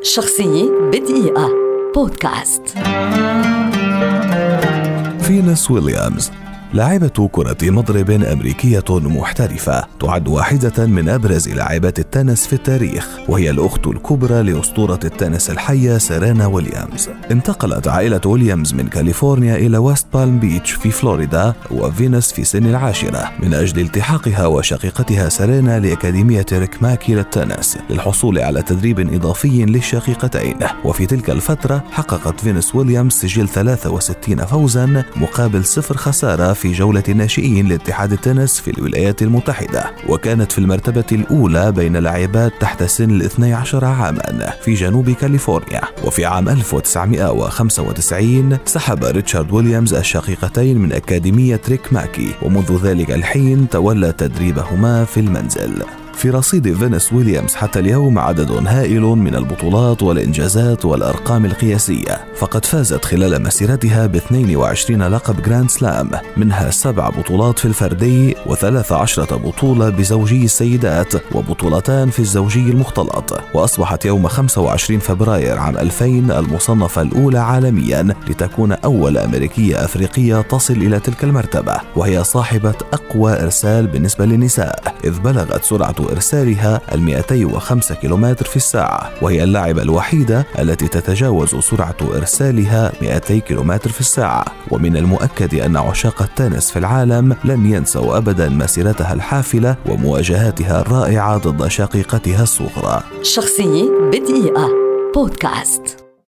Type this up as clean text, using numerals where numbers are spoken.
شخصية بدقيقة بودكاست. فينوس ويليامز لاعبة كرة مضرب أمريكية محترفة، تعد واحدة من أبرز لاعبات التنس في التاريخ، وهي الأخت الكبرى لأسطورة التنس الحية سيرينا ويليامز. انتقلت عائلة ويليامز من كاليفورنيا إلى ويست بالم بيتش في فلوريدا وفينوس في سن العاشرة من أجل التحاقها وشقيقتها سيرينا لأكاديمية ريك ماكي للتنس للحصول على تدريب إضافي للشقيقتين. وفي تلك الفترة حققت فينوس ويليامز سجل 63 فوزا مقابل 0 خسارة في جولة الناشئين لاتحاد التنس في الولايات المتحدة، وكانت في المرتبة الأولى بين لاعبات تحت سن 12 عاما في جنوب كاليفورنيا. وفي عام 1995 سحب ريتشارد ويليامز الشقيقتين من أكاديمية ريك ماكي، ومنذ ذلك الحين تولى تدريبهما في المنزل. في رصيد فينوس ويليامز حتى اليوم عدد هائل من البطولات والإنجازات والأرقام القياسية، فقد فازت خلال مسيرتها ب 22 لقب جراند سلام، منها 7 بطولات في الفردي و13 بطولة بزوجي السيدات وبطولتان في الزوجي المختلط. وأصبحت يوم 25 فبراير عام 2000 المصنفة الأولى عالميا لتكون أول أمريكية أفريقية تصل إلى تلك المرتبة، وهي صاحبة أقوى إرسال بالنسبة للنساء، إذ بلغت سرعة إرسالها 205 كيلومتر في الساعة، وهي اللاعبة الوحيدة التي تتجاوز سرعة إرسالها 200 كيلومتر في الساعة. ومن المؤكد أن عشاق التنس في العالم لن ينسوا أبدا مسيرتها الحافلة ومواجهاتها الرائعة ضد شقيقتها الصغرى. شخصية بدقيقة بودكاست.